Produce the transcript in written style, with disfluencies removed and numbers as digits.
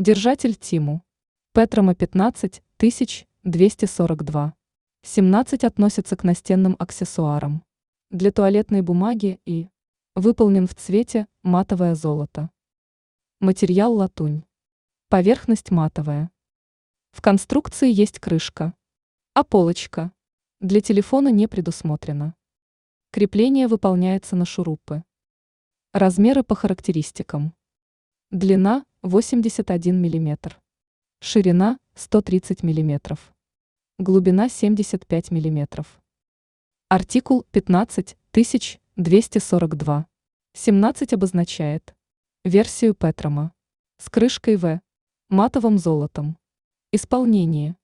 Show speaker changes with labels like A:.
A: Держатель Тиму. Петрома 15242. 17 относится к настенным аксессуарам. Для туалетной бумаги и выполнен в цвете матовое золото. Материал латунь. Поверхность матовая. В конструкции есть крышка. А полочка для телефона не предусмотрена. Крепление выполняется на шурупы. Размеры по характеристикам. Длина 81 мм. Ширина 130 мм. Глубина 75 мм. Артикул 15242. 17 обозначает версию Петрома с крышкой В. Матовым золотом. Исполнение.